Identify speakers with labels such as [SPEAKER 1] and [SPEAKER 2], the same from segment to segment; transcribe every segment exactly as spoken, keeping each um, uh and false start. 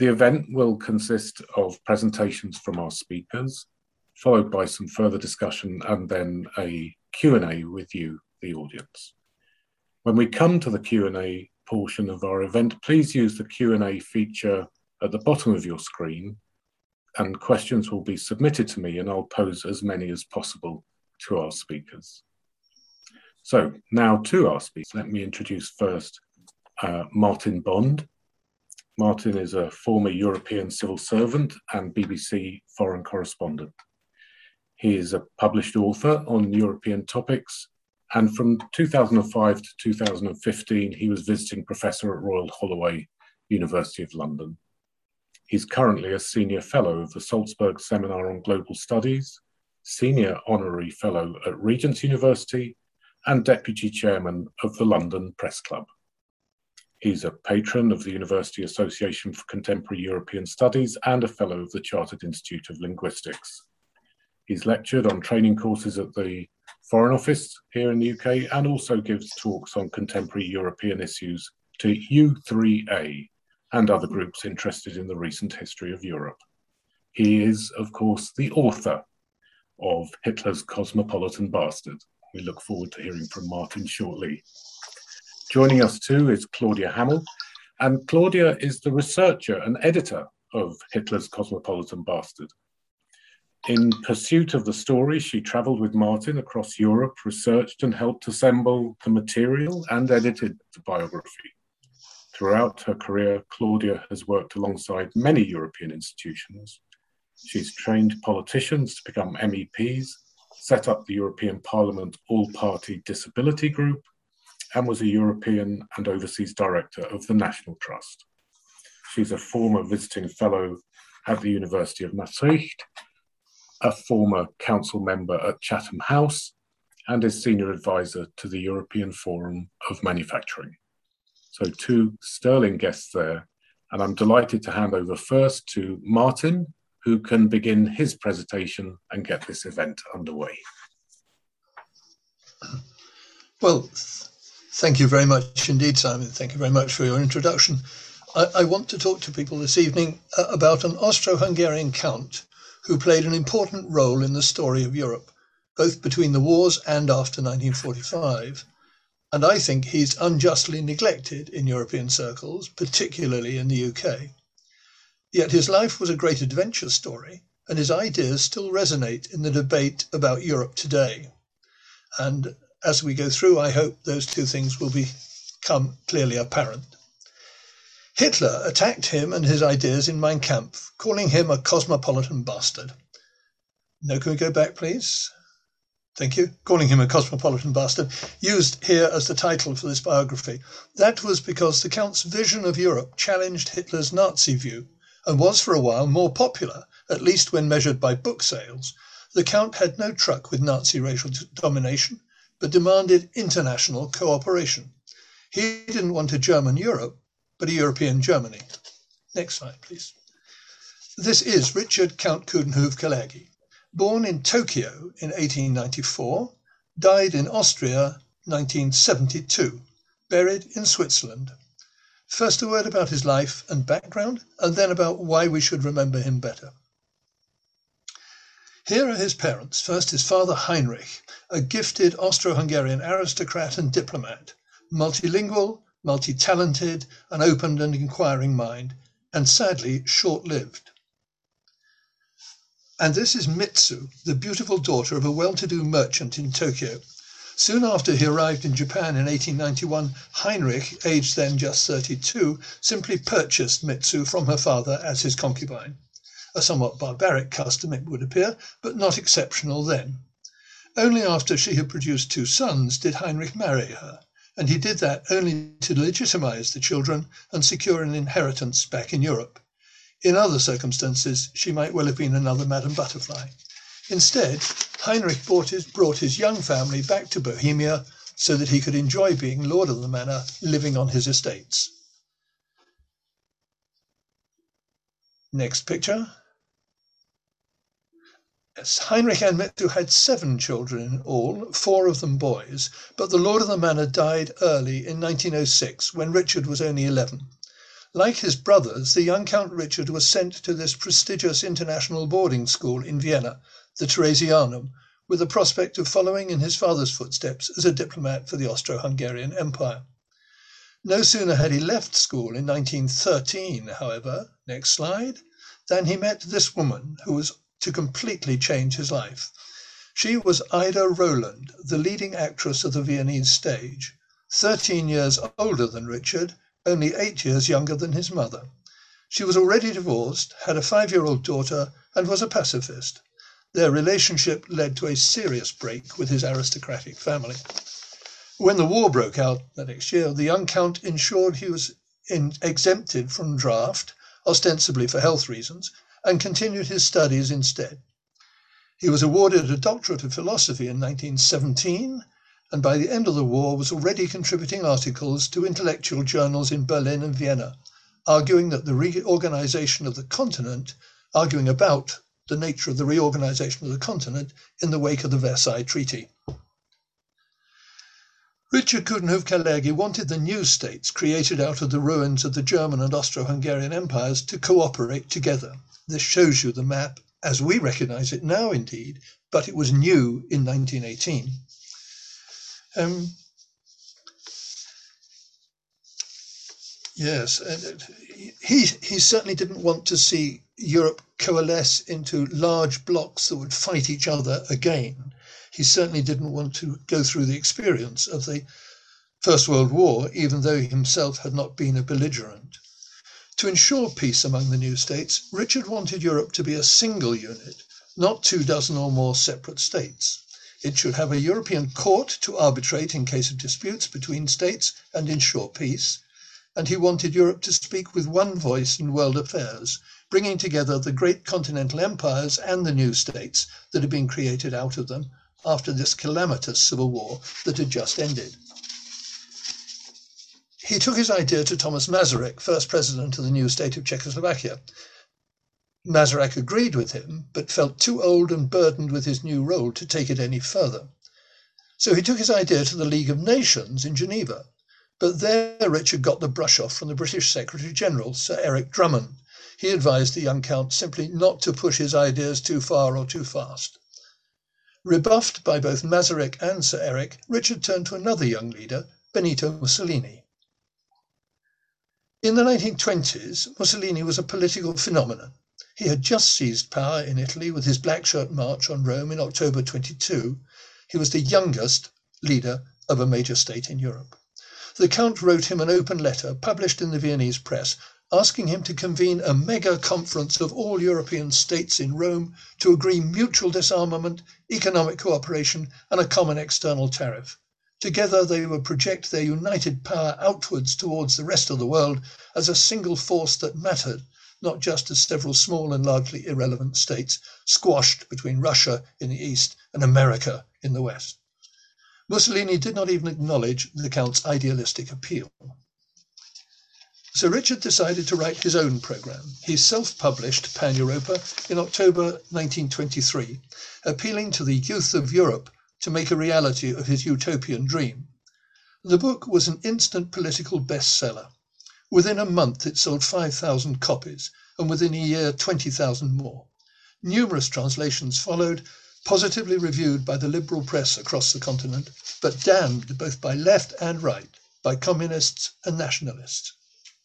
[SPEAKER 1] The event will consist of presentations from our speakers, followed by some further discussion and then a Q and A with you, the audience. When we come to the Q and A portion of our event, please use the Q and A feature at the bottom of your screen, and questions will be submitted to me and I'll pose as many as possible to our speakers. So now to our speakers. Let me introduce first uh, Martin Bond. Martin is a former European civil servant and B B C foreign correspondent. He is a published author on European topics, and from two thousand five to two thousand fifteen, he was visiting professor at Royal Holloway, University of London. He's currently a senior fellow of the Salzburg Seminar on Global Studies, senior honorary fellow at Regent's University, and deputy chairman of the London Press Club. He's a patron of the University Association for Contemporary European Studies and a fellow of the Chartered Institute of Linguistics. He's lectured on training courses at the Foreign Office here in the U K and also gives talks on contemporary European issues to U three A and other groups interested in the recent history of Europe. He is, of course, the author of Hitler's Cosmopolitan Bastard. We look forward to hearing from Martin shortly. Joining us too is Claudia Hamel, and Claudia is the researcher and editor of Hitler's Cosmopolitan Bastard. In pursuit of the story, she travelled with Martin across Europe, researched and helped assemble the material and edited the biography. Throughout her career, Claudia has worked alongside many European institutions. She's trained politicians to become M E Ps, set up the European Parliament All-Party Disability Group, and was a European and Overseas Director of the National Trust. She's a former visiting fellow at the University of Maastricht, a former council member at Chatham House, and is senior advisor to the European Forum of Manufacturing. So two sterling guests there, and I'm delighted to hand over first to Martin, who can begin his presentation and get this event underway.
[SPEAKER 2] Well, thank you very much indeed, Simon. Thank you very much for your introduction. I, I want to talk to people this evening uh, about an Austro-Hungarian count who played an important role in the story of Europe, both between the wars and after nineteen forty-five. And I think he's unjustly neglected in European circles, particularly in the U K. Yet his life was a great adventure story, and his ideas still resonate in the debate about Europe today. And as we go through, I hope those two things will become clearly apparent. Hitler attacked him and his ideas in Mein Kampf, calling him a cosmopolitan bastard. Now, can we go back, please? Thank you. Calling him a cosmopolitan bastard, used here as the title for this biography. That was because the Count's vision of Europe challenged Hitler's Nazi view and was for a while more popular, at least when measured by book sales. The Count had no truck with Nazi racial domination, but demanded international cooperation. He didn't want a German Europe, but a European Germany. Next slide, please. This is Richard Count Coudenhove-Kalergi. Born in Tokyo in eighteen ninety-four, died in Austria nineteen seventy-two, buried in Switzerland. First a word about his life and background, and then about why we should remember him better. Here are his parents. First his father Heinrich, a gifted Austro-Hungarian aristocrat and diplomat, multilingual, multi-talented, an open and inquiring mind, and sadly short-lived. And this is Mitsu, the beautiful daughter of a well-to-do merchant in Tokyo. Soon after he arrived in Japan in eighteen ninety-one, Heinrich, aged then just thirty-two, simply purchased Mitsu from her father as his concubine. A somewhat barbaric custom, it would appear, but not exceptional then. Only after she had produced two sons did Heinrich marry her, and he did that only to legitimize the children and secure an inheritance back in Europe. In other circumstances, she might well have been another Madame Butterfly. Instead, Heinrich brought his, brought his young family back to Bohemia so that he could enjoy being lord of the manor, living on his estates. Next picture. Yes, Heinrich and Mitsu had seven children in all, four of them boys, but the lord of the manor died early in nineteen oh six when Richard was only eleven. Like his brothers, the young Count Richard was sent to this prestigious international boarding school in Vienna, the Theresianum, with the prospect of following in his father's footsteps as a diplomat for the Austro-Hungarian Empire. No sooner had he left school in nineteen thirteen, however, next slide, than he met this woman who was to completely change his life. She was Ida Roland, the leading actress of the Viennese stage, thirteen years older than Richard, only eight years younger than his mother. She was already divorced, had a five-year-old daughter, and was a pacifist. Their relationship led to a serious break with his aristocratic family. When the war broke out the next year, the young count ensured he was in, exempted from draft, ostensibly for health reasons, and continued his studies instead. He was awarded a doctorate of philosophy in nineteen seventeen, and by the end of the war was already contributing articles to intellectual journals in Berlin and Vienna, arguing that the reorganization of the continent, arguing about the nature of the reorganization of the continent in the wake of the Versailles Treaty. Richard Coudenhove-Kalergi wanted the new states created out of the ruins of the German and Austro-Hungarian empires to cooperate together. This shows you the map as we recognize it now, indeed, but it was new in nineteen eighteen. Um, yes, and he, he certainly didn't want to see Europe coalesce into large blocs that would fight each other again. He certainly didn't want to go through the experience of the First World War, even though he himself had not been a belligerent. To ensure peace among the new states, Richard wanted Europe to be a single unit, not two dozen or more separate states. It should have a European court to arbitrate in case of disputes between states and ensure peace, and he wanted Europe to speak with one voice in world affairs, bringing together the great continental empires and the new states that had been created out of them after this calamitous civil war that had just ended. He took his idea to Thomas Masaryk, first president of the new state of Czechoslovakia. Masaryk agreed with him, but felt too old and burdened with his new role to take it any further. So he took his idea to the League of Nations in Geneva, but there Richard got the brush off from the British Secretary-General, Sir Eric Drummond. He advised the young count simply not to push his ideas too far or too fast. Rebuffed by both Masaryk and Sir Eric, Richard turned to another young leader, Benito Mussolini. In the nineteen twenties, Mussolini was a political phenomenon. He had just seized power in Italy with his Black Shirt March on Rome in October twenty-two. He was the youngest leader of a major state in Europe. The Count wrote him an open letter published in the Viennese press, asking him to convene a mega conference of all European states in Rome to agree mutual disarmament, economic cooperation, and a common external tariff. Together they would project their united power outwards towards the rest of the world as a single force that mattered, not just as several small and largely irrelevant states squashed between Russia in the east and America in the west. Mussolini did not even acknowledge the Count's idealistic appeal. So Richard decided to write his own programme. He self-published Pan-Europa in October nineteen twenty-three, appealing to the youth of Europe to make a reality of his utopian dream. The book was an instant political bestseller. Within a month it sold five thousand copies, and within a year twenty thousand more. Numerous translations followed, positively reviewed by the liberal press across the continent, but damned both by left and right, by communists and nationalists.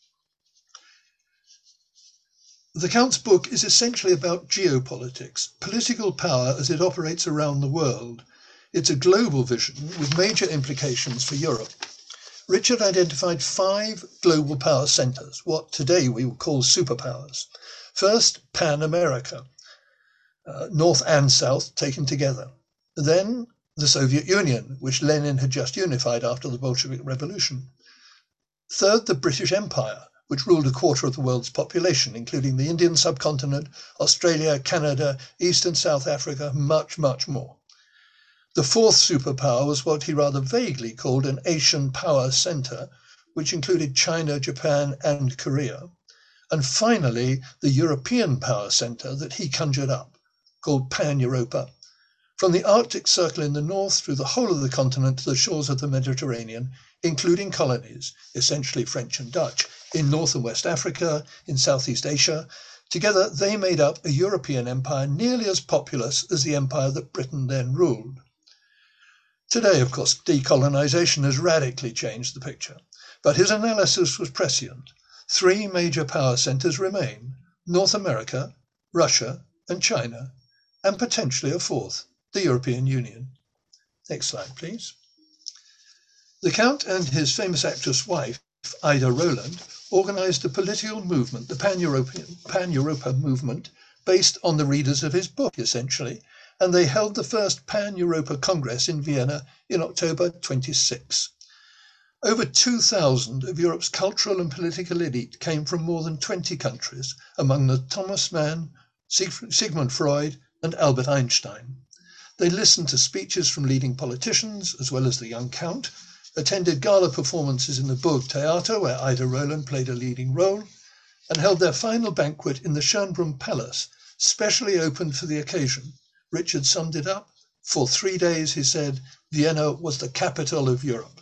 [SPEAKER 2] The Count's book is essentially about geopolitics, political power as it operates around the world. It's a global vision with major implications for Europe. Richard identified five global power centres, what today we would call superpowers. First, Pan-America, uh, North and South taken together. Then, the Soviet Union, which Lenin had just unified after the Bolshevik Revolution. Third, the British Empire, which ruled a quarter of the world's population, including the Indian subcontinent, Australia, Canada, East and South Africa, much, much more. The fourth superpower was what he rather vaguely called an Asian power centre, which included China, Japan and Korea. And finally, the European power centre that he conjured up, called Pan-Europa. From the Arctic Circle in the north through the whole of the continent to the shores of the Mediterranean, including colonies, essentially French and Dutch, in North and West Africa, in Southeast Asia. Together, they made up a European empire nearly as populous as the empire that Britain then ruled. Today, of course, decolonisation has radically changed the picture, but his analysis was prescient. Three major power centres remain: North America, Russia, and China, and potentially a fourth, the European Union. Next slide, please. The Count and his famous actress wife, Ida Roland, organised a political movement, the Pan-European Pan-Europa movement, based on the readers of his book, essentially, and they held the first Pan-Europa Congress in Vienna in October twenty-six. Over two thousand of Europe's cultural and political elite came from more than twenty countries, among them Thomas Mann, Sigmund Freud, and Albert Einstein. They listened to speeches from leading politicians, as well as the young Count, attended gala performances in the Burg Theater, where Ida Roland played a leading role, and held their final banquet in the Schönbrunn Palace, specially opened for the occasion. Richard summed it up. For three days, he said, Vienna was the capital of Europe.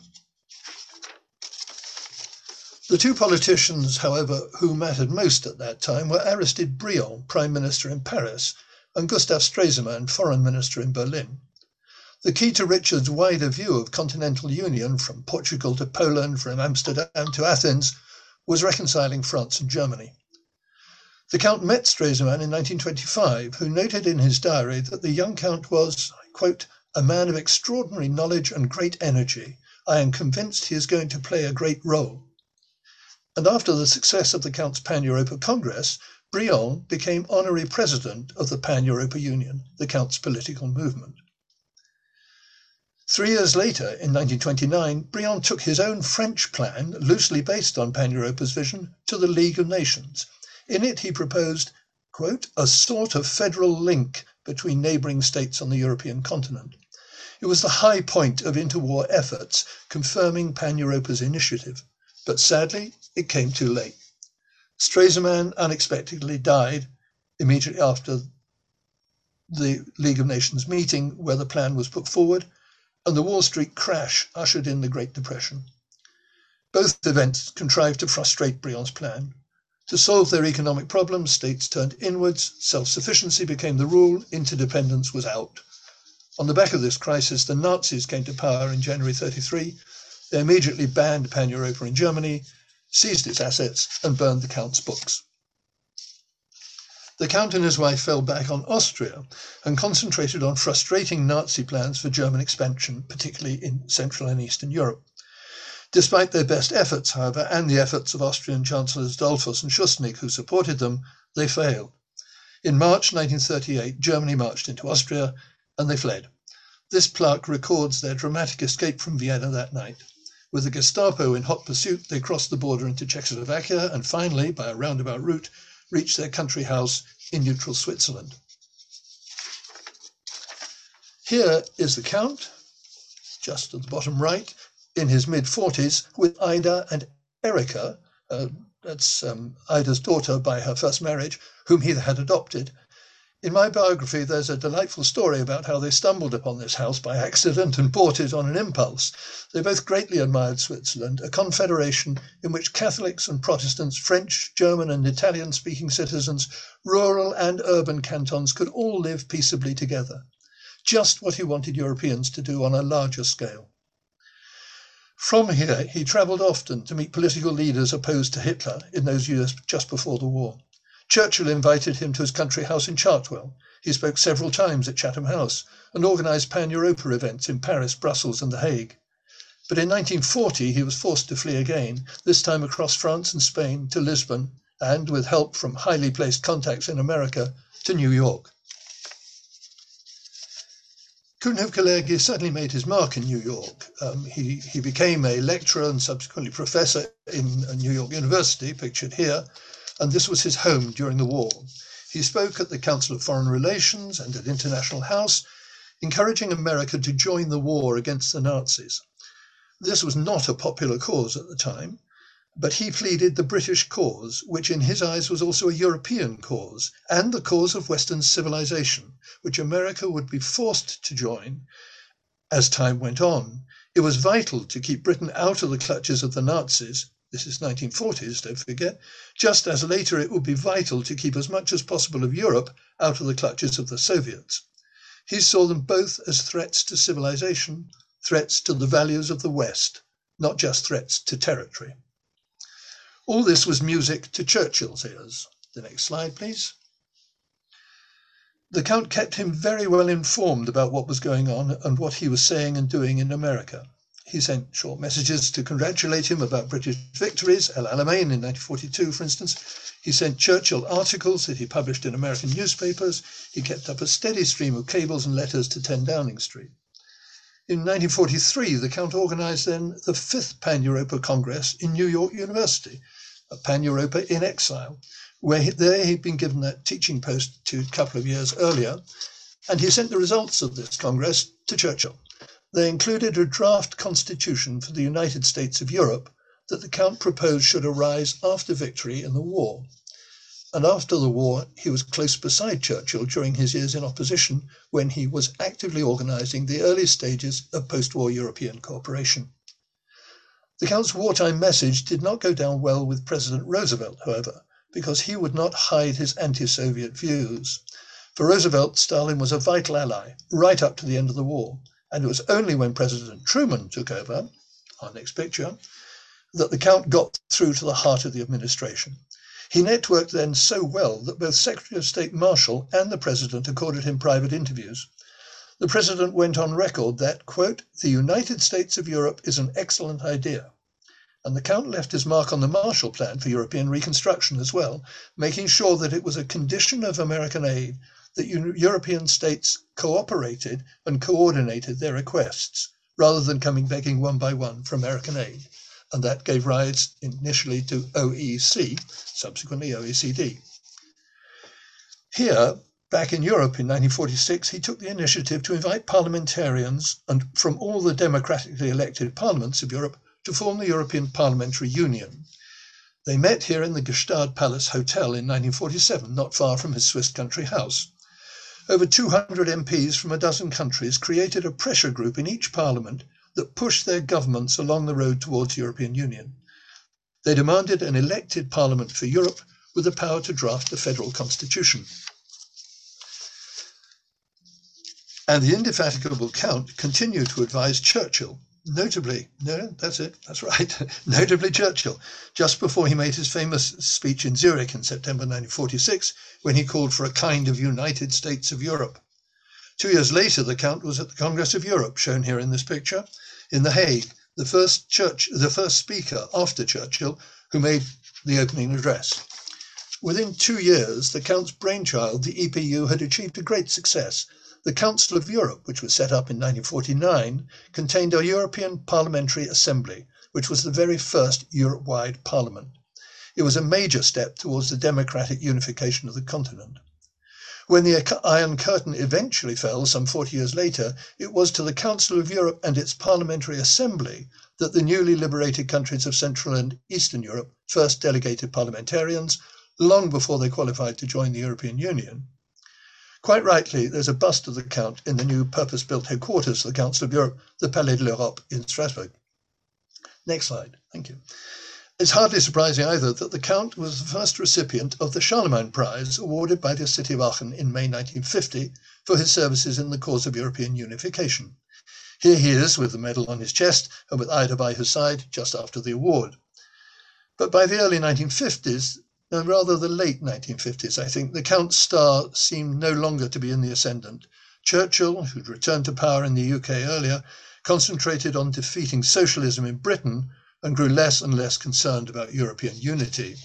[SPEAKER 2] The two politicians, however, who mattered most at that time were Aristide Briand, Prime Minister in Paris, and Gustav Stresemann, Foreign Minister in Berlin. The key to Richard's wider view of continental union, from Portugal to Poland, from Amsterdam to Athens, was reconciling France and Germany. The Count met Stresemann in nineteen twenty-five, who noted in his diary that the young Count was, quote, a man of extraordinary knowledge and great energy. I am convinced he is going to play a great role. And after the success of the Count's Pan-Europa Congress, Briand became honorary president of the Pan-Europa Union, the Count's political movement. Three years later, in nineteen twenty-nine, Briand took his own French plan, loosely based on Pan-Europa's vision, to the League of Nations. In it, he proposed, quote, a sort of federal link between neighbouring states on the European continent. It was the high point of interwar efforts, confirming Pan-Europa's initiative. But sadly, it came too late. Stresemann unexpectedly died immediately after the League of Nations meeting where the plan was put forward, and the Wall Street crash ushered in the Great Depression. Both events contrived to frustrate Briand's plan. To solve their economic problems, states turned inwards, self-sufficiency became the rule, interdependence was out. On the back of this crisis, the Nazis came to power in January thirty-three. They immediately banned Pan-Europa in Germany, seized its assets, and burned the Count's books. The Count and his wife fell back on Austria and concentrated on frustrating Nazi plans for German expansion, particularly in Central and Eastern Europe. Despite their best efforts, however, and the efforts of Austrian Chancellors Dollfuss and Schuschnigg, who supported them, they failed. In March nineteen thirty-eight, Germany marched into Austria, and they fled. This plaque records their dramatic escape from Vienna that night. With the Gestapo in hot pursuit, they crossed the border into Czechoslovakia and finally, by a roundabout route, reached their country house in neutral Switzerland. Here is the Count, just at the bottom right, in his mid-forties, with Ida and Erika, uh, that's um, Ida's daughter by her first marriage, whom he had adopted. In my biography, there's a delightful story about how they stumbled upon this house by accident and bought it on an impulse. They both greatly admired Switzerland, a confederation in which Catholics and Protestants, French, German and Italian-speaking citizens, rural and urban cantons could all live peaceably together. Just what he wanted Europeans to do on a larger scale. From here, he travelled often to meet political leaders opposed to Hitler in those years just before the war. Churchill invited him to his country house in Chartwell. He spoke several times at Chatham House and organised Pan-Europa events in Paris, Brussels and The Hague. But in nineteen forty he was forced to flee again, this time across France and Spain to Lisbon and, with help from highly placed contacts in America, to New York. Coudenhove-Kalergi certainly made his mark in New York. Um, he, he became a lecturer and subsequently professor in New York University, pictured here, and this was his home during the war. He spoke at the Council of Foreign Relations and at International House, encouraging America to join the war against the Nazis. This was not a popular cause at the time, but he pleaded the British cause, which in his eyes was also a European cause, and the cause of Western civilization, which America would be forced to join as time went on. It was vital to keep Britain out of the clutches of the Nazis. this is nineteen forties, don't forget, just as later it would be vital to keep as much as possible of Europe out of the clutches of the Soviets. He saw them both as threats to civilization, threats to the values of the West, not just threats to territory. All this was music to Churchill's ears. The next slide, please. The Count kept him very well informed about what was going on and what he was saying and doing in America. He sent short messages to congratulate him about British victories, El Alamein in nineteen forty-two, for instance. He sent Churchill articles that he published in American newspapers. He kept up a steady stream of cables and letters to ten Downing Street. In nineteen forty-three, the Count organised then the fifth Pan-Europa Congress in New York University, a Pan-Europa in exile, where he, there he'd been given that teaching post to a couple of years earlier, and he sent the results of this Congress to Churchill. They included a draft constitution for the United States of Europe that the Count proposed should arise after victory in the war. And after the war, he was close beside Churchill during his years in opposition when he was actively organising the early stages of post-war European cooperation. The Count's wartime message did not go down well with President Roosevelt, however, because he would not hide his anti-Soviet views. For Roosevelt, Stalin was a vital ally right up to the end of the war, and it was only when President Truman took over, our next picture, that the Count got through to the heart of the administration. He networked then so well that both Secretary of State Marshall and the President accorded him private interviews. The President went on record that, quote, "The United States of Europe is an excellent idea." And the Count left his mark on the Marshall Plan for European reconstruction as well, making sure that it was a condition of American aid that European states cooperated and coordinated their requests, rather than coming begging one by one for American aid. And that gave rise initially to O E C, subsequently O E C D. Here, back in Europe in nineteen forty-six, he took the initiative to invite parliamentarians and from all the democratically elected parliaments of Europe to form the European Parliamentary Union. They met here in the Gstaad Palace Hotel in nineteen forty-seven, not far from his Swiss country house. Over two hundred M Ps from a dozen countries created a pressure group in each parliament that pushed their governments along the road towards European Union. They demanded an elected parliament for Europe with the power to draft a federal constitution. And the indefatigable Count continued to advise Churchill, notably, no, that's it, that's right, notably Churchill, just before he made his famous speech in Zurich in September nineteen forty-six, when he called for a kind of United States of Europe. Two years later, the Count was at the Congress of Europe, shown here in this picture, in The Hague, the first church, the first speaker after Churchill who made the opening address. Within two years, the Count's brainchild, the E P U, had achieved a great success. The Council of Europe, which was set up in nineteen forty-nine, contained a European Parliamentary Assembly, which was the very first Europe-wide parliament. It was a major step towards the democratic unification of the continent. When the Iron Curtain eventually fell some forty years later, it was to the Council of Europe and its Parliamentary Assembly that the newly liberated countries of Central and Eastern Europe first delegated parliamentarians, long before they qualified to join the European Union. Quite rightly, there's a bust of the Count in the new purpose-built headquarters of the Council of Europe, the Palais de l'Europe in Strasbourg. Next slide, thank you. It's hardly surprising either that the Count was the first recipient of the Charlemagne Prize awarded by the city of Aachen in May nineteen fifty for his services in the cause of European unification. Here he is with the medal on his chest and with Ida by his side just after the award. But by the early nineteen fifties, no, rather the late nineteen fifties, I think, the Count's star seemed no longer to be in the ascendant. Churchill, who'd returned to power in the U K earlier, concentrated on defeating socialism in Britain and grew less and less concerned about European unity.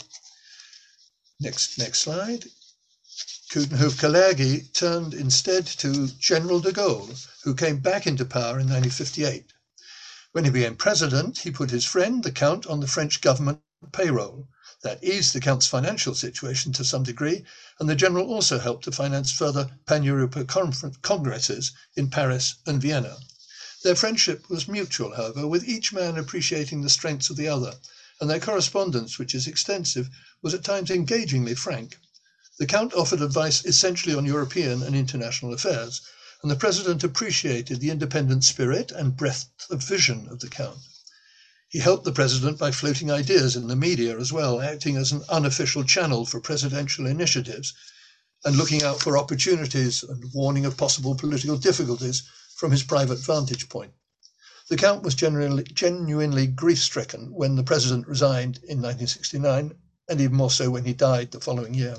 [SPEAKER 2] Next, next slide. Coudenhove-Kalergi turned instead to General de Gaulle, who came back into power in nineteen fifty-eight. When he became president, he put his friend, the Count, on the French government payroll. That eased the Count's financial situation to some degree, and the General also helped to finance further Pan-European congresses in Paris and Vienna. Their friendship was mutual, however, with each man appreciating the strengths of the other, and their correspondence, which is extensive, was at times engagingly frank. The Count offered advice essentially on European and international affairs, and the President appreciated the independent spirit and breadth of vision of the Count. He helped the president by floating ideas in the media as well, acting as an unofficial channel for presidential initiatives and looking out for opportunities and warning of possible political difficulties from his private vantage point. The Count was genuinely, genuinely grief-stricken when the president resigned in nineteen sixty-nine, and even more so when he died the following year.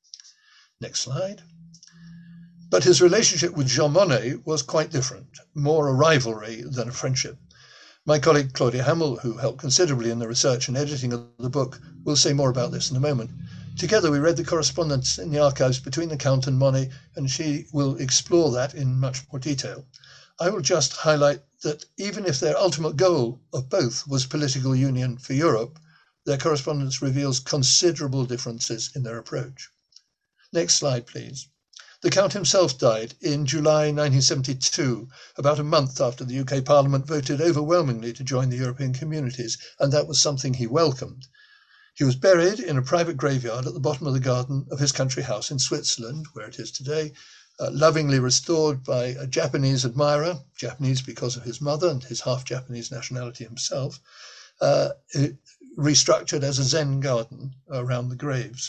[SPEAKER 2] Next slide. But his relationship with Jean Monnet was quite different, more a rivalry than a friendship. My colleague Claudia Hamel, who helped considerably in the research and editing of the book, will say more about this in a moment. Together we read the correspondence in the archives between the Count and Monnet, and she will explore that in much more detail. I will just highlight that even if their ultimate goal of both was political union for Europe, their correspondence reveals considerable differences in their approach. Next slide, please. The Count himself died in July nineteen seventy-two, about a month after the U K Parliament voted overwhelmingly to join the European communities, and that was something he welcomed. He was buried in a private graveyard at the bottom of the garden of his country house in Switzerland, where it is today, uh, lovingly restored by a Japanese admirer, Japanese because of his mother and his half-Japanese nationality himself, uh, restructured as a Zen garden around the graves.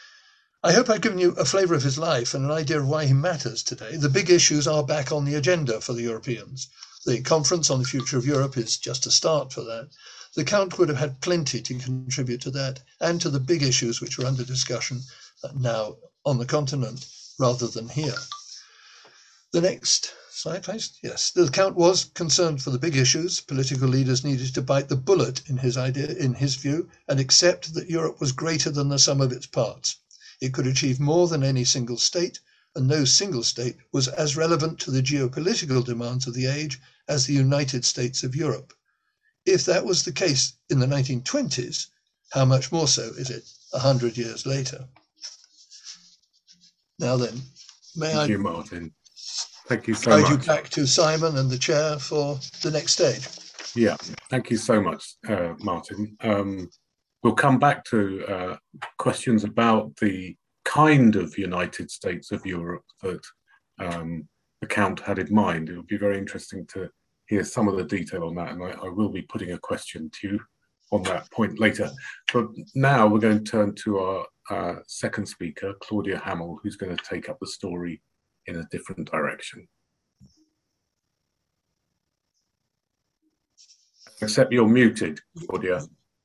[SPEAKER 2] I hope I've given you a flavour of his life and an idea of why he matters today. The big issues are back on the agenda for the Europeans. The Conference on the Future of Europe is just a start for that. The Count would have had plenty to contribute to that and to the big issues which are under discussion now on the continent rather than here. The next slide, please. Yes, the Count was concerned for the big issues. Political leaders needed to bite the bullet in his idea, in his view, and accept that Europe was greater than the sum of its parts. It could achieve more than any single state, and no single state was as relevant to the geopolitical demands of the age as the United States of Europe. If that was the case in the nineteen twenties, how much more so is it a hundred years later? Now then, may
[SPEAKER 1] Thank
[SPEAKER 2] I
[SPEAKER 1] you, Martin. Thank you so
[SPEAKER 2] guide
[SPEAKER 1] much.
[SPEAKER 2] you back to Simon and the chair for the next stage?
[SPEAKER 1] Yeah, thank you so much, uh, Martin. Um, we'll come back to uh, questions about the kind of United States of Europe that um, the Count had in mind. It would be very interesting to hear some of the detail on that, and I, I will be putting a question to you on that point later. But now we're going to turn to our uh, second speaker, Claudia Hamel, who's going to take up the story in a different direction. Except you're muted, Claudia.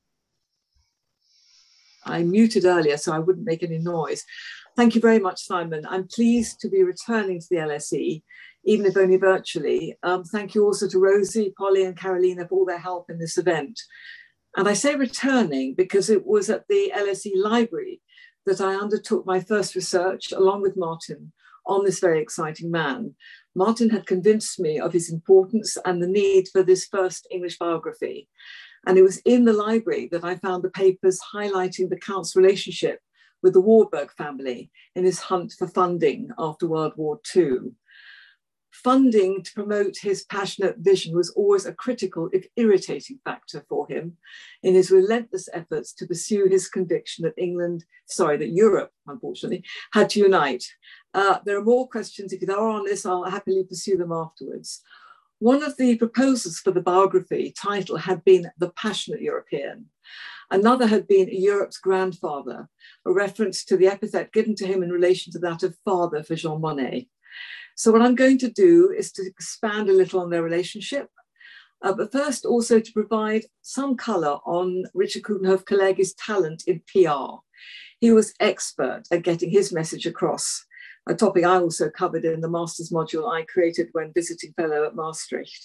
[SPEAKER 3] I muted earlier so I wouldn't make any noise. Thank you very much, Simon. I'm pleased to be returning to the L S E, even if only virtually. Um, thank you also to Rosie, Polly and Carolina for all their help in this event. And I say returning because it was at the L S E library that I undertook my first research along with Martin on this very exciting man. Martin had convinced me of his importance and the need for this first English biography. And it was in the library that I found the papers highlighting the Count's relationship with the Warburg family in his hunt for funding after World War Two. Funding to promote his passionate vision was always a critical, if irritating factor for him in his relentless efforts to pursue his conviction that England, sorry, that Europe, unfortunately, had to unite. Uh, there are more questions. If there are on this, I'll happily pursue them afterwards. One of the proposals for the biography title had been The Passionate European. Another had been Europe's Grandfather, a reference to the epithet given to him in relation to that of father for Jean Monnet. So what I'm going to do is to expand a little on their relationship, uh, but first also to provide some colour on Richard Coudenhove-Kalergi's talent in P R. He was expert at getting his message across, a topic I also covered in the master's module I created when visiting fellow at Maastricht.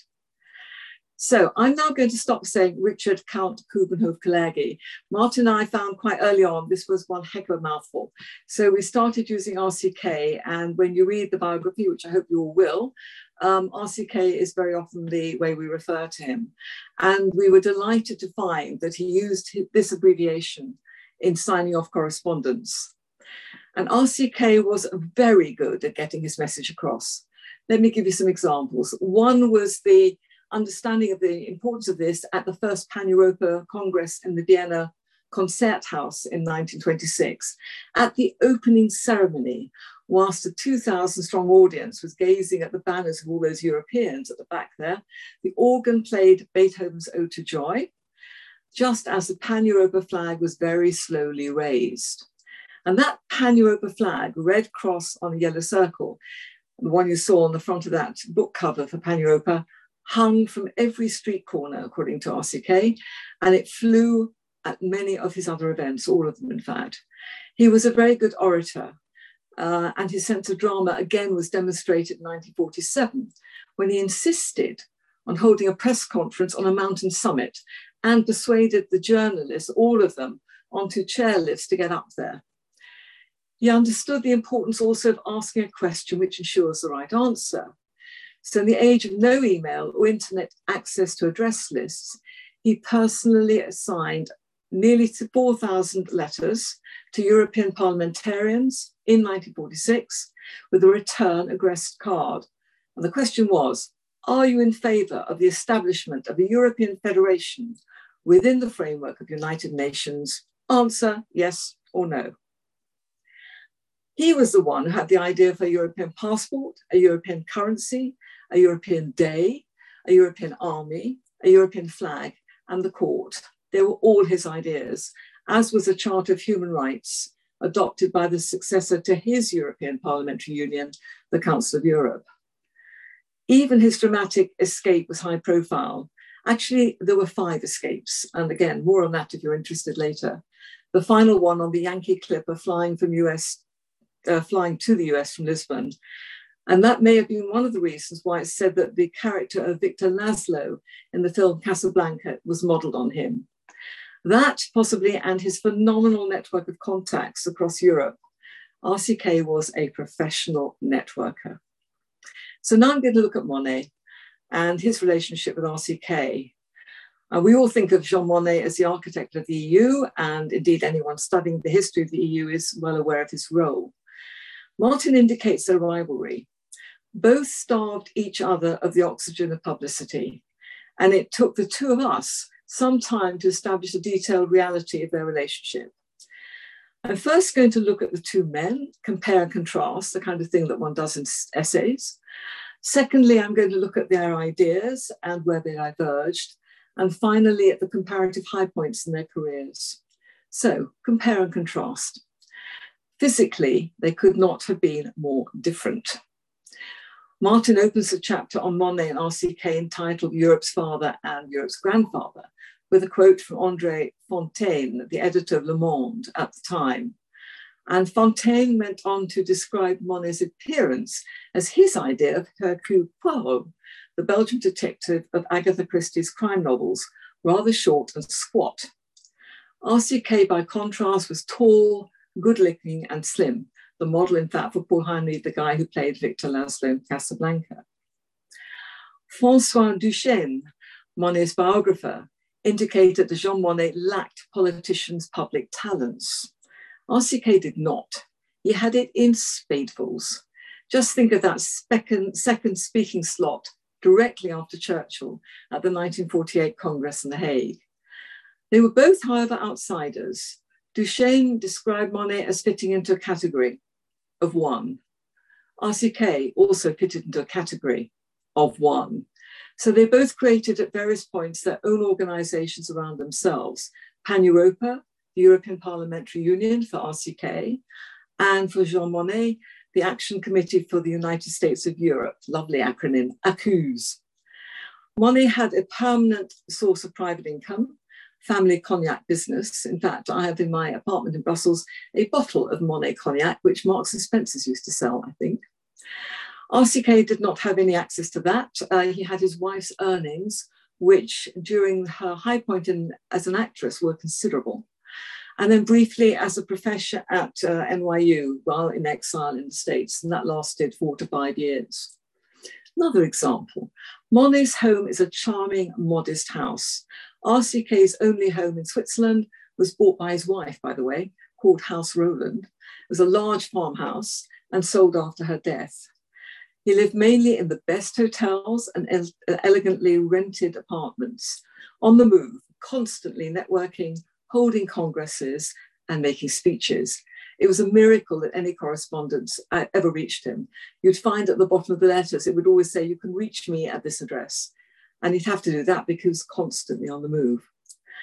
[SPEAKER 3] So I'm now going to stop saying Richard Count Coudenhove-Kalergi. Martin and I found quite early on this was one heck of a mouthful. So we started using R C K, and when you read the biography, which I hope you all will, um, R C K is very often the way we refer to him. And we were delighted to find that he used this abbreviation in signing off correspondence. And R C K was very good at getting his message across. Let me give you some examples. One was the understanding of the importance of this at the first Pan-Europa Congress in the Vienna Concerthaus in nineteen twenty-six. At the opening ceremony, whilst a two thousand strong audience was gazing at the banners of all those Europeans at the back there, the organ played Beethoven's Ode to Joy. just as the Pan-Europa flag was very slowly raised. And that Pan-Europa flag, red cross on a yellow circle, the one you saw on the front of that book cover for Pan-Europa, hung from every street corner, according to R C K, and it flew at many of his other events, all of them, in fact. He was a very good orator, uh, and his sense of drama, again, was demonstrated in nineteen forty-seven, when he insisted on holding a press conference on a mountain summit and persuaded the journalists, all of them, onto chairlifts to get up there. He understood the importance also of asking a question which ensures the right answer. So in the age of no email or internet access to address lists, he personally assigned nearly four thousand letters to European parliamentarians in nineteen forty-six with a return addressed card. And the question was, are you in favour of the establishment of a European Federation within the framework of United Nations? Answer, yes or no. He was the one who had the idea for a European passport, a European currency, a European day, a European army, a European flag, and the court. They were all his ideas, as was the Charter of Human Rights, adopted by the successor to his European Parliamentary Union, the Council of Europe. Even his dramatic escape was high profile. Actually, there were five escapes. And again, more on that if you're interested later. The final one on the Yankee Clipper flying from U S, uh, flying to the U S from Lisbon. And that may have been one of the reasons why it's said that the character of Victor Laszlo in the film Casablanca was modeled on him. That possibly, and his phenomenal network of contacts across Europe. R C K was a professional networker. So now I'm going to look at Monnet and his relationship with R C K. Uh, we all think of Jean Monnet as the architect of the E U, and indeed anyone studying the history of the E U is well aware of his role. Martin indicates their rivalry. Both starved each other of the oxygen of publicity, and it took the two of us some time to establish a detailed reality of their relationship. I'm first going to look at the two men, compare and contrast, the kind of thing that one does in essays. Secondly, I'm going to look at their ideas and where they diverged. And finally, at the comparative high points in their careers. So, compare and contrast. Physically, they could not have been more different. Martin opens the chapter on Monnet and R C K entitled Europe's Father and Europe's Grandfather, with a quote from André Fontaine, the editor of Le Monde at the time. And Fontaine went on to describe Monnet's appearance as his idea of Hercule Poirot, the Belgian detective of Agatha Christie's crime novels, rather short and squat. R C K, by contrast, was tall, good-looking and slim, the model, in fact, for Paul Henry, the guy who played Victor Laszlo in Casablanca. François Duchesne, Monnet's biographer, indicated that Jean Monnet lacked politicians' public talents. R C K did not. He had it in spadefuls. Just think of that second, second speaking slot directly after Churchill at the nineteen forty-eight Congress in The Hague. They were both, however, outsiders. Duchesne described Monnet as fitting into a category of one. R C K also fitted into a category of one. So they both created at various points their own organizations around themselves. Pan-Europa, the European Parliamentary Union for R C K, and for Jean Monnet, the Action Committee for the United States of Europe, lovely acronym, ACUSE. Monnet had a permanent source of private income, family cognac business. In fact, I have in my apartment in Brussels a bottle of Monnet cognac, which Marks and Spencer's used to sell, I think. R C K did not have any access to that. Uh, he had his wife's earnings, which during her high point in, as an actress were considerable. And then briefly as a professor at uh, N Y U while in exile in the States, and that lasted four to five years. Another example, Monnet's home is a charming, modest house. R C K's only home in Switzerland was bought by his wife, by the way, called House Roland. It was a large farmhouse and sold after her death. He lived mainly in the best hotels and ele- elegantly rented apartments, on the move, constantly networking, holding congresses and making speeches. It was a miracle that any correspondence ever reached him. You'd find at the bottom of the letters, it would always say, you can reach me at this address. And he'd have to do that because he was constantly on the move.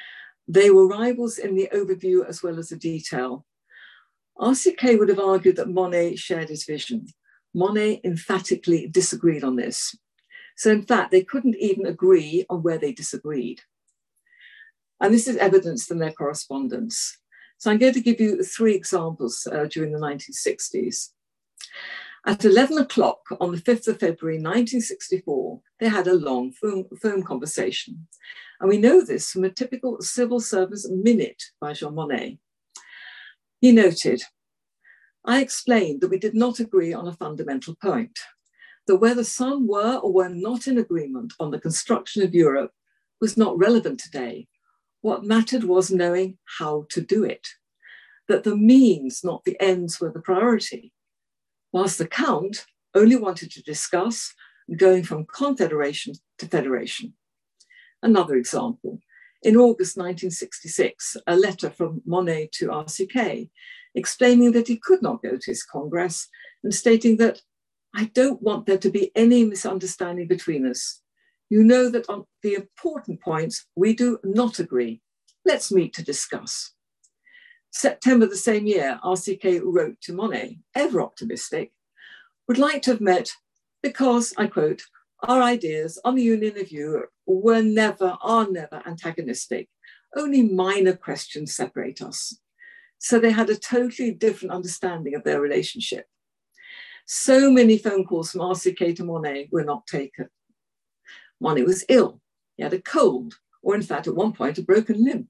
[SPEAKER 3] They were rivals in the overview as well as the detail. R C K would have argued that Monet shared his vision. Monet emphatically disagreed on this. So in fact, they couldn't even agree on where they disagreed. And this is evidenced in their correspondence. So I'm going to give you three examples uh, during the nineteen sixties. At eleven o'clock on the fifth of February, nineteen sixty-four, they had a long phone, phone conversation. And we know this from a typical civil servant's minute by Jean Monnet. He noted, I explained that we did not agree on a fundamental point, that whether some were or were not in agreement on the construction of Europe was not relevant today. What mattered was knowing how to do it, that the means, not the ends, were the priority, whilst the Count only wanted to discuss going from confederation to federation. Another example, in August nineteen sixty-six, a letter from Monet to R C K explaining that he could not go to his Congress and stating that, I don't want there to be any misunderstanding between us. You know that on the important points, we do not agree. Let's meet to discuss. September the same year, R C K wrote to Monet, ever optimistic, would like to have met because, I quote, our ideas on the Union of Europe were never, are never antagonistic. Only minor questions separate us. So they had a totally different understanding of their relationship. So many phone calls from R C K to Monet were not taken. Monet was ill, he had a cold, or in fact at one point a broken limb.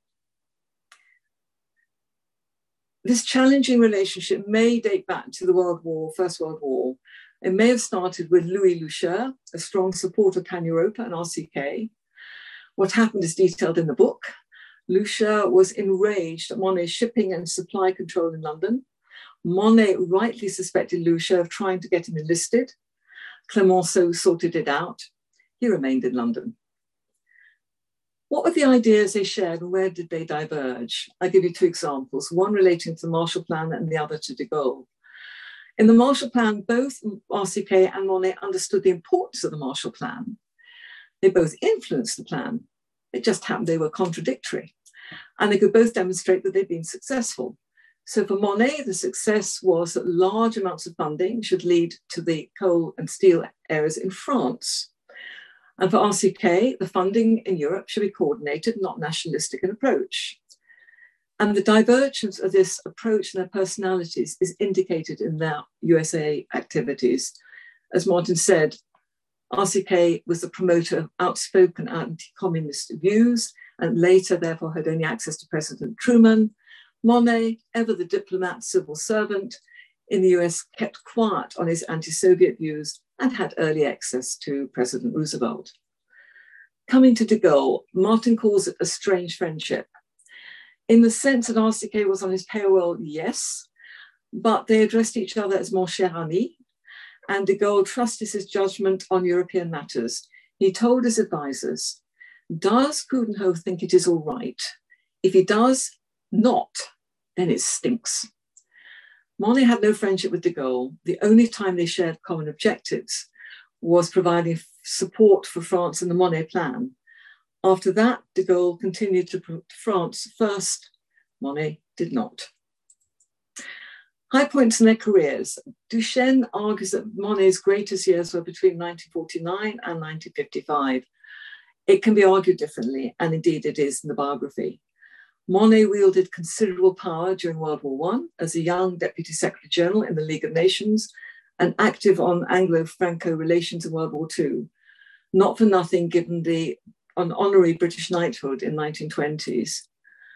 [SPEAKER 3] This challenging relationship may date back to the World War, First World War. It may have started with Louis Lucheur, a strong supporter of Pan-Europa and R C K. What happened is detailed in the book. Lucheur was enraged at Monet's shipping and supply control in London. Monet rightly suspected Lucheur of trying to get him enlisted. Clemenceau sorted it out. He remained in London. What were the ideas they shared and where did they diverge? I'll give you two examples, one relating to the Marshall Plan and the other to de Gaulle. In the Marshall Plan, both R C K and Monet understood the importance of the Marshall Plan. They both influenced the plan. It just happened they were contradictory. And they could both demonstrate that they'd been successful. So for Monet, the success was that large amounts of funding should lead to the coal and steel areas in France. And for R C K, the funding in Europe should be coordinated, not nationalistic in approach. And the divergence of this approach and their personalities is indicated in their U S A activities. As Martin said, R C K was the promoter of outspoken anti-communist views and later therefore had only access to President Truman. Monet, ever the diplomat, civil servant in the U S, kept quiet on his anti-Soviet views and had early access to President Roosevelt. Coming to de Gaulle, Martin calls it a strange friendship. In the sense that R C K was on his payroll, yes, but they addressed each other as mon cher ami, and de Gaulle trusted his judgment on European matters. He told his advisors, does Coudenhove think it is all right? If he does not, then it stinks. Monet had no friendship with de Gaulle. The only time they shared common objectives was providing support for France in the Monet Plan. After that, de Gaulle continued to put France first. Monet did not. High points in their careers. Duchesne argues that Monet's greatest years were between nineteen forty-nine and nineteen fifty-five. It can be argued differently, and indeed it is in the biography. Monet wielded considerable power during World War One as a young Deputy Secretary General in the League of Nations and active on Anglo-Franco relations in World War Two. Not for nothing given the an honorary British knighthood in nineteen twenties.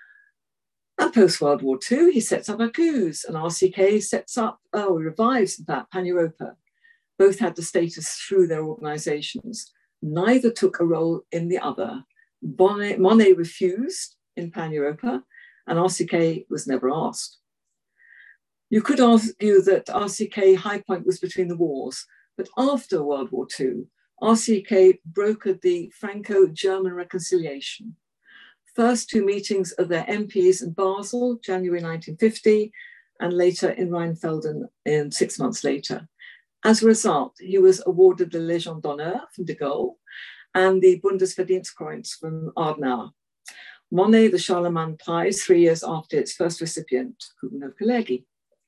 [SPEAKER 3] And post-World War Two, he sets up Accuse, and R C K sets up, oh, revives in fact, Pan-Europa. Both had the status through their organizations. Neither took a role in the other. Monet, Monet refused in Pan-Europa, and R C K was never asked. You could argue that R C K high point was between the wars, but after World War Two, R C K brokered the Franco-German reconciliation. First two meetings of their M Ps in Basel, January nineteen fifty, and later in Rheinfelden in six months later. As a result, he was awarded the Légion d'honneur from de Gaulle and the Bundesverdienstkreuz from Adenauer. Monet the Charlemagne Prize three years after its first recipient, Coudenhove-Kalergi.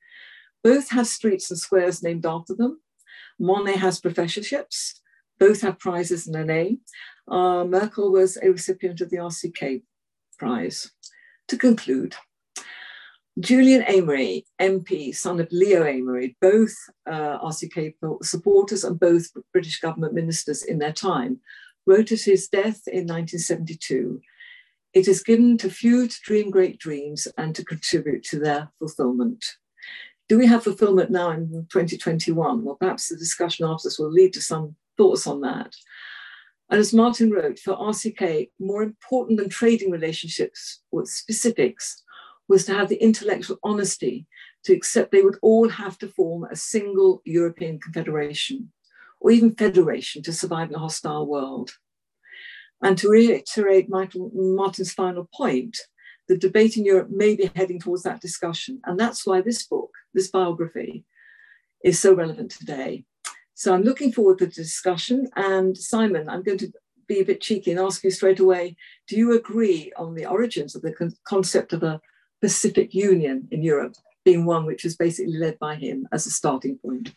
[SPEAKER 3] Both have streets and squares named after them. Monet has professorships. Both have prizes in their name. Uh, Merkel was a recipient of the R C K Prize. To conclude, Julian Amery, M P, son of Leo Amery, both uh, R C K supporters and both British government ministers in their time, wrote at his death in nineteen seventy-two, "It is given to few to dream great dreams and to contribute to their fulfillment." Do we have fulfillment now in twenty twenty-one? Well, perhaps the discussion after this will lead to some thoughts on that. And as Martin wrote, for R C K, more important than trading relationships with specifics was to have the intellectual honesty to accept they would all have to form a single European confederation, or even federation, to survive in a hostile world. And to reiterate Michael Martin's final point, the debate in Europe may be heading towards that discussion. And that's why this book, this biography, is so relevant today. So I'm looking forward to the discussion. And Simon, I'm going to be a bit cheeky and ask you straight away, do you agree on the origins of the con- concept of a Pacific Union in Europe being one which was basically led by him as a starting point?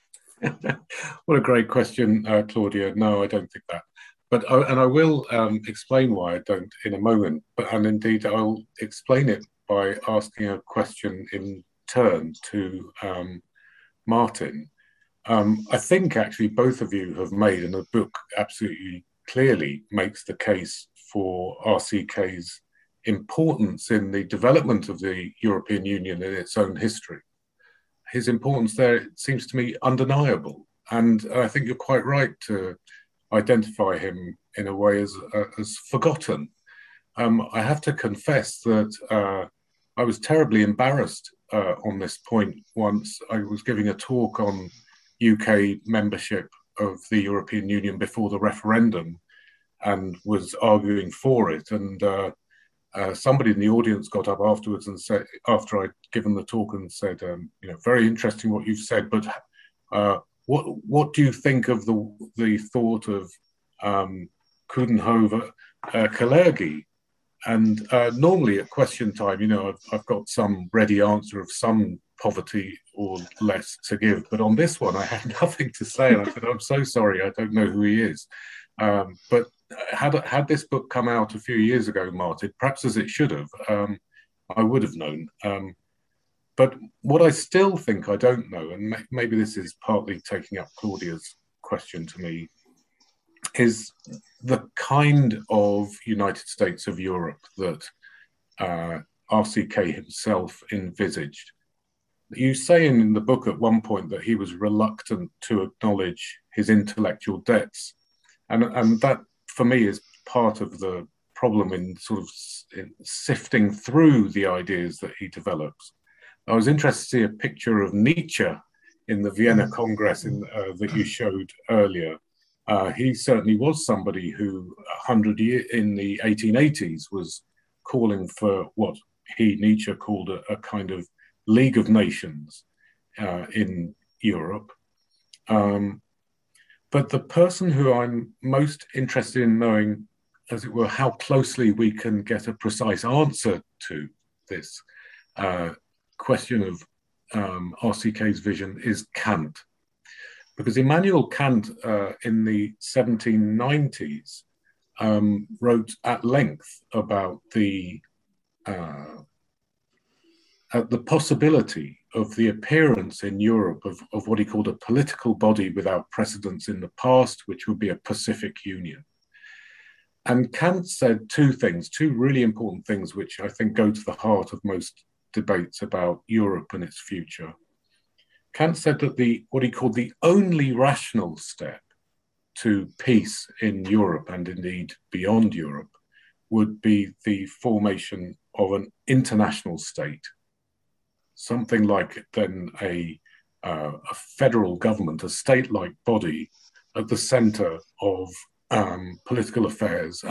[SPEAKER 1] What a great question, uh, Claudia. No, I don't think that. But I, and I will um, explain why I don't in a moment. But and indeed, I'll explain it by asking a question in turn to um, Martin. Um, I think actually both of you have made, and the book absolutely clearly makes the case for R C K's importance in the development of the European Union in its own history. His importance there, it seems to me, undeniable. And I think you're quite right to identify him in a way as, uh, as forgotten. Um, I have to confess that uh, I was terribly embarrassed uh, on this point once. I was giving a talk on U K membership of the European Union before the referendum and was arguing for it. And uh, uh, somebody in the audience got up afterwards and said, after I'd given the talk, and said, um, you know, very interesting what you've said, but uh, what what do you think of the the thought of um, Coudenhove-Kalergi? And uh, normally at question time, you know, I've, I've got some ready answer of some poverty or less to give, but on this one I had nothing to say. And I said, I'm so sorry, I don't know who he is. Um, but had had this book come out a few years ago, Martin, perhaps as it should have, um, I would have known. Um, but what I still think I don't know, and maybe this is partly taking up Claudia's question to me, is the kind of United States of Europe that uh, R C K himself envisaged. You say in the book at one point that he was reluctant to acknowledge his intellectual debts. And, and that, for me, is part of the problem in sort of in sifting through the ideas that he develops. I was interested to see a picture of Nietzsche in the Vienna Congress in, uh, that you showed earlier. Uh, he certainly was somebody who, a hundred years in the eighteen eighties, was calling for what he, Nietzsche, called a, a kind of League of Nations uh, in Europe. Um, but the person who I'm most interested in knowing, as it were, how closely we can get a precise answer to this uh, question of um, R C K's vision is Kant. Because Immanuel Kant uh, in the seventeen nineties um, wrote at length about the uh, uh, the possibility of the appearance in Europe of, of what he called a political body without precedents in the past, which would be a Pacific Union. And Kant said two things, two really important things, which I think go to the heart of most debates about Europe and its future. Kant said that the what he called the only rational step to peace in Europe, and indeed beyond Europe, would be the formation of an international state, something like then a, uh, a federal government, a state-like body at the center of um, political affairs